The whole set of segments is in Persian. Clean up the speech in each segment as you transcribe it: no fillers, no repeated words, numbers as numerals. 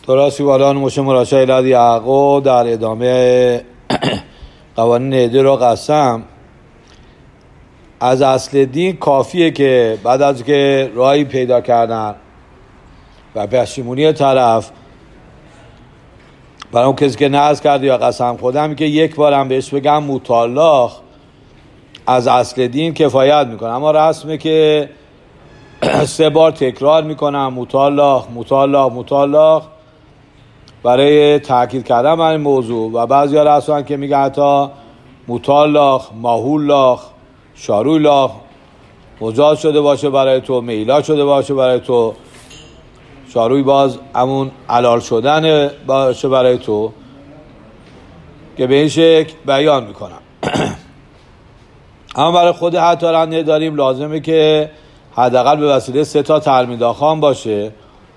دراستی والان مشه مراشای لاد یعقوب در ادامه قوانین نهده رو قسم. از اصل دین کافیه که بعد از که راهی پیدا کردن و پشیمونی طرف برای اون کسی که نذر کرده یا قسم خودم که یک بارم بهش بگم مطالق از اصل دین کفایت میکنه. اما رسمه که 3 بار تکرار میکنم مطالق برای تاکید کردن بر این موضوع. و بعضی ها رسولن که میگه حتی مطالق، ماهولاق، شارولاق مجاز شده باشه برای تو، میلا شده باشه برای تو، شاروی باز همون علال شدن باشه برای تو، که به این شکل بیان میکنم. اما برای خود حتی رنده داریم لازمه که حداقل به وسیله 3 تا ترمیداخان باشه.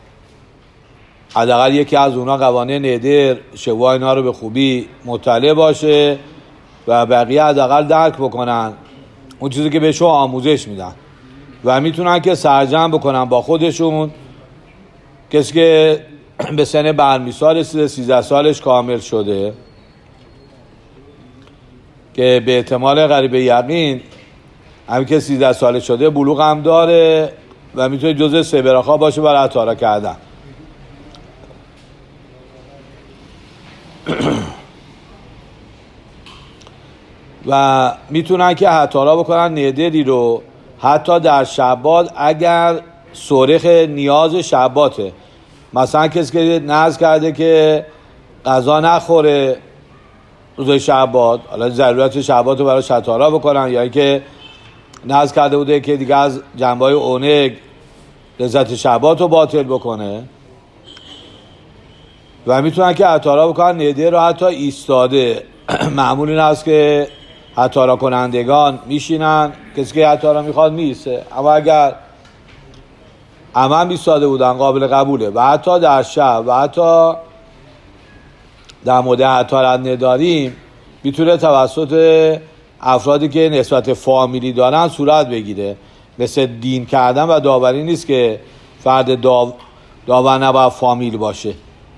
حداقل یکی از اونا قوانین نهدر شوا اینا رو به خوبی مطلع باشه و بقیه حداقل درک بکنن اون چیزی که بهشون آموزش میدن و میتونن که سرجم بکنن با خودشون. کسی که به سن برمیسا رسیده 13 سالش کامل شده که به احتمال قریب یقین همین که 13 سالش شده بلوغ هم داره و میتونه جزء سبراخا باشه برای عطارا کردن. و میتونن که عطارا بکنن نهدری رو حتی در شبات اگر سورخ نیاز شباته. مثلا کسی که نذر کرده که غذا نخوره روز شبات، حالا ضرورت شبات رو برای عطارا بکنن، یا اینکه نذر کرده بوده که دیگه از جنبه‌های اونگ لذت شبات رو باطل بکنه و میتونن که عطارا بکنن نهدر رو حتی ایستاده. معمول این است که عطارا کنندگان میشینن، کسی که عطارا میخواد میسته، اما اگر عمل ایستاده بودن قابل قبوله. و حتی در شب و حتی در مورد عطارا نداریم میتونه توسط افرادی که نسبت فامیلی دارن صورت بگیره. مثل دین کردن و داوری نیست که فرد داور نباید فامیل باشه.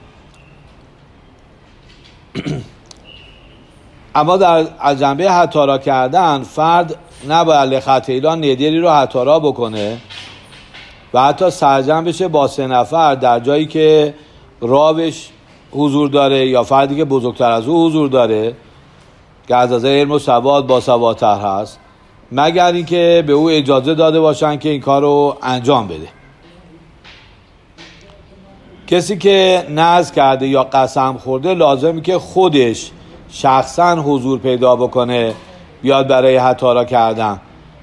اما از جنبه عطارا کردن فرد نباید لخطیلان ندری رو عطارا بکنه و حتی سرجم بشه با 3 نفر در جایی که راوش حضور داره یا فردی که بزرگتر از او حضور داره که از نظر علم و سواد با سوادتر هست، مگر اینکه به او اجازه داده باشن که این کار رو انجام بده. کسی که نذر کرده یا قسم خورده لازمه که خودش شخصا حضور پیدا بکنه بیاد برای عطارا کردن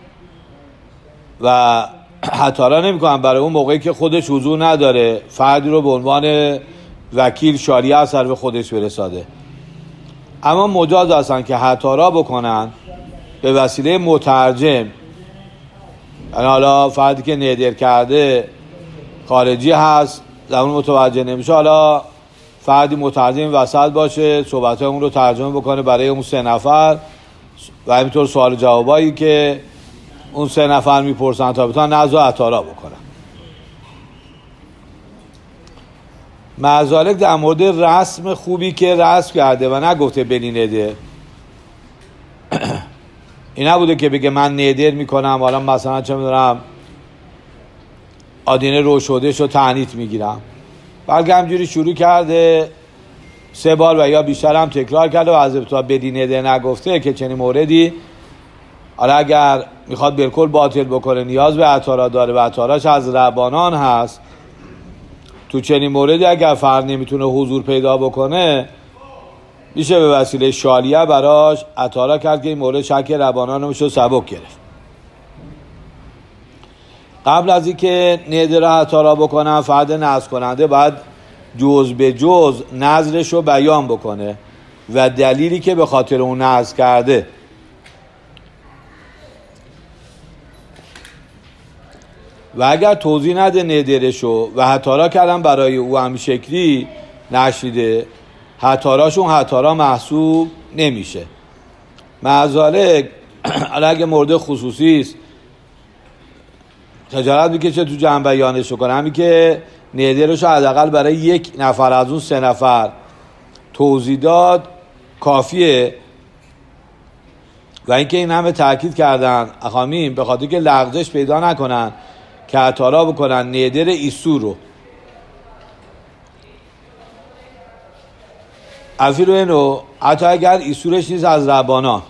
و عطارا نمیکنن برای اون موقعی که خودش حضور نداره، فردی رو به عنوان وکیل شاریه از سر به خودش برساده. اما مجاز هستن که عطارا بکنن به وسیله مترجم. یعنی حالا فردی که نهدر کرده خارجی هست، زمان متوجه نمیشه، حالا فردی مترجم وسط باشه صحبت اون رو ترجمه بکنه برای اون 3 نفر و همینطور سوال جوابایی که اون 3 نفر میپرسن تا بتونن نذر عطارا بکنن. معذالک در مورد رسم خوبی که رسم کرده و نگفته بنی نهدر، این نبوده که بگه من نهدر میکنم حالا مثلا چه میدونم آدینه روشودش رو تعنیت میگیرم، بلکه همجوری شروع کرده 3 بار و یا بیشتر هم تکرار کرده و از ابتدا بنی نهدر نگفته که چنین موردی حالا اگر میخواد بالکل باطل بکنه نیاز به عطارا داره و عطاراش از ربانان هست. تو چنین موردی اگر فرد نمیتونه حضور پیدا بکنه میشه به وسیله شالیه براش عطارا کرد که این مورد شک ربانان رو میشه سبک گرفت. قبل از اینکه نهدر عطارا بکنن فرد نذر کننده باید جز به جز نذرش رو بیان بکنه و دلیلی که به خاطر اون نذر کرده. و اگر توضیح نده نهدرشو و عطارا کردن برای او همین شکلی نشیده، عطاراشون عطارا محسوب نمیشه. معذالک اگه مورد خصوصی است خجالت میکشه تو جمع بیانش کنه. همین که نادرش رو حداقل برای یک نفر از اون 3 نفر توضیح داد کافیه. و اینکه این همه تاکید کردن اخامیم به خاطر که لغزش پیدا نکنن که عطارا بکنن نادر ایسور رو. افیرو اینو حتی اگر ایسورش نیست از ربانا،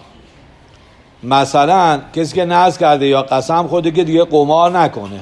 مثلا کسی که نذر کرده یا قسم خورده که دیگه قمار نکنه،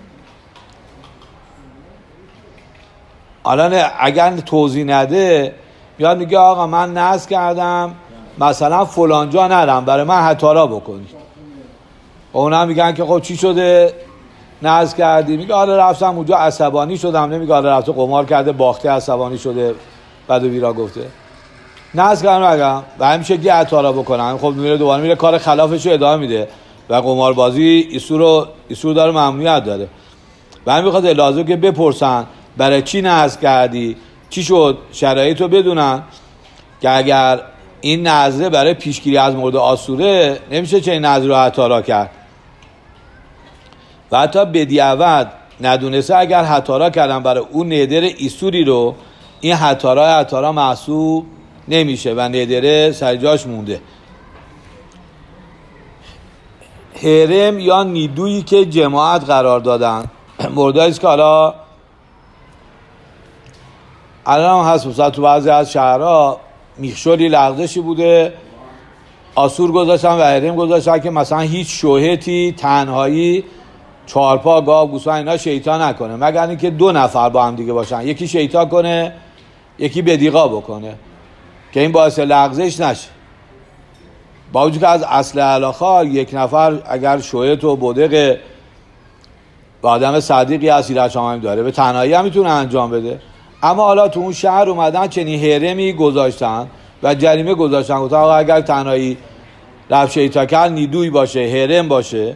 الان اگر توضیح نده میاد میگه آقا من نذر کردم مثلا فلان جا نرم، برای من حتارا بکنید. اونا میگن که خب چی شده نذر کردی؟ میگه آره رفتم اونجا عصبانی شدم. نمیگه آره رفته قمار کرده باخته عصبانی شده بعد ویرا گفته. نذر کردم نگم و همیشه گی حتارا بکنن. خب میره دوباره میره کار خلافش رو ادامه میده و قماربازی ایسور داره ممنوعیت داره. و همین میخواد لازم که بپرسن برای چی نذر کردی، چی شد، شرایط رو بدونن که اگر این نذره برای پیشگیری از مورد آسوره نمیشه چه این نذر رو حتارا کرد. و حتی بدیعوت ندونسته اگر حتارا کردن برای اون نادر ایسوری رو، این حتارا محسوب نمیشه و نادره سر جاش مونده. حرم یا نیدویی که جماعت قرار دادن مورداییست که الان هم هست. مثلا تو بعضی از شهرها میخشولی لغزشی بوده، آسور گذاشتن و حرم گذاشتن که مثلا هیچ شوهتی تنهایی 4 پا گاو گوسفند اینا شیطان نکنه، مگر اینکه 2 نفر با هم دیگه باشن، یکی شیطان کنه یکی بدیقا بکنه که این باعث لغزش نشه. با وجود که از اصل علاخا 1 نفر اگر شوهت و بدق و آدم صدیقی از سیرت شما داره به تنهایی هم میتونه انجام بده. اما حالا تو اون شهر اومدن چنین حرمی گذاشتن و جریمه گذاشتن گفتن آقا اگر تنهایی رفت شیطان کرد نیدوی باشه حرم باشه.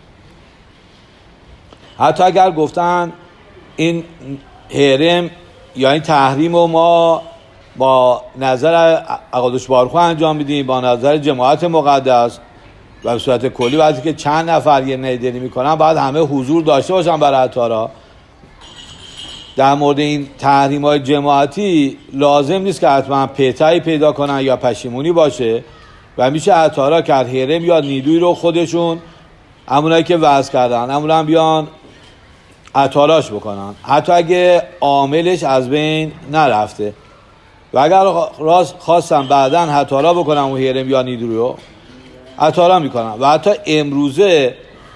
حتی اگر گفتن این حرم یا این تحریم رو ما با نظر اقادش بارخو انجام میدیم، با نظر جماعت مقدس و به صورت کلی وقتی که چند نفر یه نادری میکنن باید همه حضور داشته باشن برای عطارا. در مورد این تحریم های جماعتی لازم نیست که حتما پیتایی پیدا کنن یا پشیمونی باشه و میشه عطارا کرد حرم یا نیدوی رو خودشون همونایی که وضع کردن همون بیان عطاراش بکنن حتی اگه عاملش از بین نرفته. و اگر راست خواستم بعداً عطارا بکنم اون حرم یا نیدوی رو عطارا میکنن. و حتی امروزه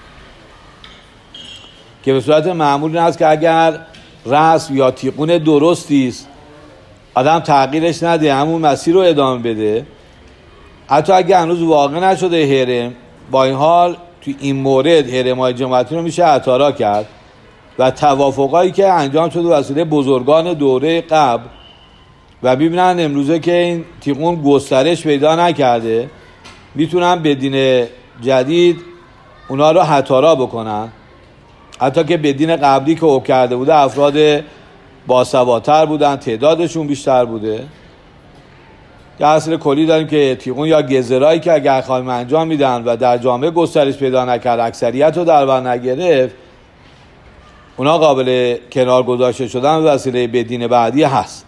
که به صورت معمول این هست که اگر رسم یا تیقون درستیست آدم تغییرش نده همون مسیر رو ادامه بده، حتی اگر هنوز واقع نشده حرم، با این حال تو این مورد حرم‌های جماعتی رو میشه عطارا کرد و توافقایی که انجام شده وسیله بزرگان دوره قبل و ببینن امروزه که این تیقون گسترش پیدا نکرده میتونن به دین جدید اونا رو عطارا بکنن، حتی که به دین قبلی که حکم کرده بوده افراد باسوادتر بودن، تعدادشون بیشتر بوده. یه اصل کلی داریم که تیقون یا گزرایی که اگر خواهیم انجام میدن و در جامعه گسترش پیدا نکرد اکثریت رو در بر نگرفت اونا قابل کنار گذاشته شدن و وسیله به دین بعدی هست.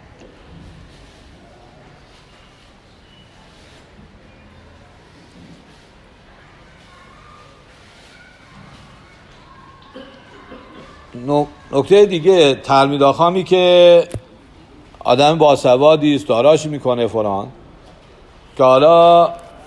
نکته دیگه تلمید آخامی که آدم باسوادی است داراش میکنه فران که حالا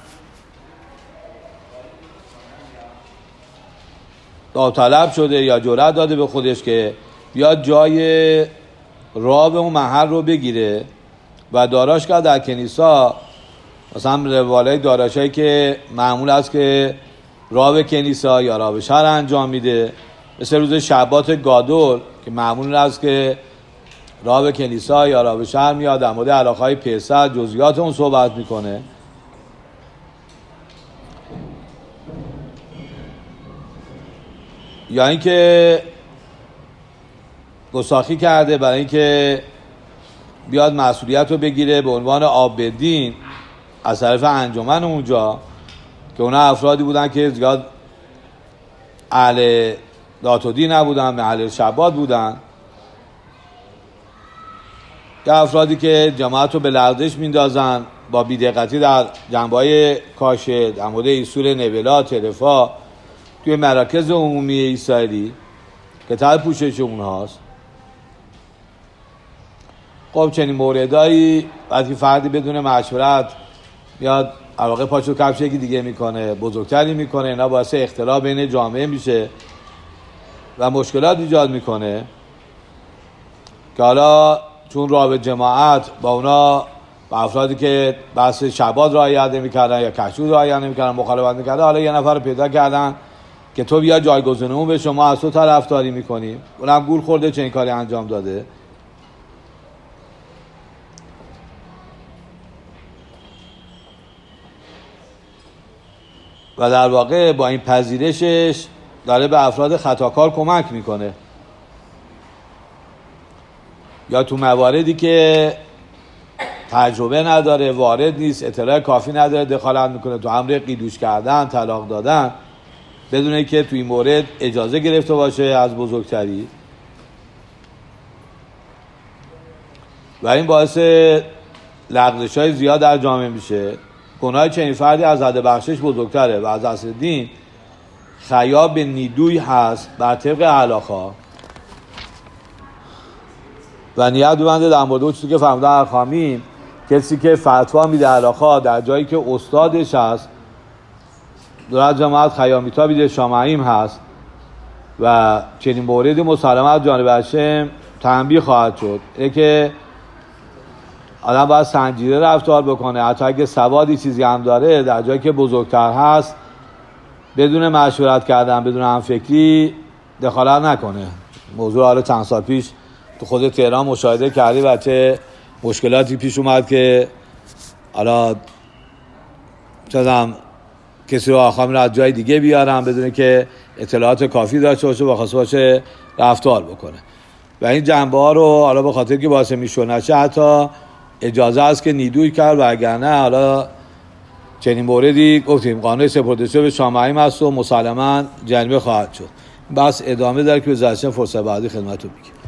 داوطلب شده یا جرأت داده به خودش که بیاد جای راب اون محل رو بگیره و داراش کرد در کنیسا مثلا روالای داراشایی که معمول است که راب کنیسا یا راب شهر انجام میده، مثل روز شبات گادول که معمول است که راب کنیسا یا راب شهر میاد در مورد علاقهای پسر جزئیات اون صحبت میکنه. یا اینکه گستاخی کرده برای اینکه بیاد مسئولیت رو بگیره به عنوان آب دین از طرف انجمن اونجا که اونا افرادی بودن که زیاد اهل داتودی نبودن، اهل شبات بودن یا افرادی که جماعت رو به لغزش میندازن با بی‌دقتی در جنبه‌های کاشه، در مورد ایصول نبلات، تلفا توی مراکز عمومی اسرائیلی که تحت پوشش اونهاست. خب چنین موردایی وقتی فردی بدون مشورت میاد علاقه پاشو کفش یکی دیگه میکنه، بزرگتری میکنه، اینا باعث اختلاف بین جامعه میشه و مشکلات ایجاد میکنه که حالا چون رابط جماعت با اونا با افرادی که بحث شباز رعایت نمی‌کردن یا کشور رعایت نمی‌کردن مخالفت می‌کردن، حالا یه نفر رو پیدا کردن که تو بیا جایگزینمون به شما، از تو طرفداری می‌کنیم، اونم گول خورده چنین کاری انجام داده. و در واقع با این پذیرشش داره به افراد خطاکار کمک میکنه. یا تو مواردی که تجربه نداره، وارد نیست، اطلاع کافی نداره، دخالت میکنه تو امر قیدوش کردن، طلاق دادن، بدون اینکه تو این مورد اجازه گرفته باشه از بزرگتری. و این باعث لغزش‌های زیاد در جامعه میشه. گناه چنین فردی از حد بخشش بزرگتره و از اصل دین خیاب به نیدوی هست بر طبق علاقا و نیت ببنده در مورد چیزی که فرمودن ارخامی، کسی که فتوا میده علاقا در جایی که استادش هست، در جماعت خیامیتا بیده شامعیم هست و چنین موردی مسلمت جانب هشم تنبیه خواهد شد. اینه که آدم باید سنجیده رفتار بکنه، حتی اگه سوادی چیزی هم داره در جایی که بزرگتر هست بدون مشورت کردن، بدون همفکری دخالت نکنه. موضوع حالا چند سال پیش تو خود تهران مشاهده کردی و چه مشکلاتی پیش اومد که حالا چندم کسی رو آخامی رو از جای دیگه بیارن بدون که اطلاعات کافی داشته باشه و خواسته باشه رفتار بکنه. و این جنبه ها رو حالا به خاطر که باعث میشونشه حتی اجازه است که نیدوی کرد و اگر نه حالا چنین موردی گفتیم قانون سپرده‌شده به شامعیم هست و مسلماً جریمه خواهد شد. بس ادامه داره که به زرشن فرصت بعدی خدمتتون میگم.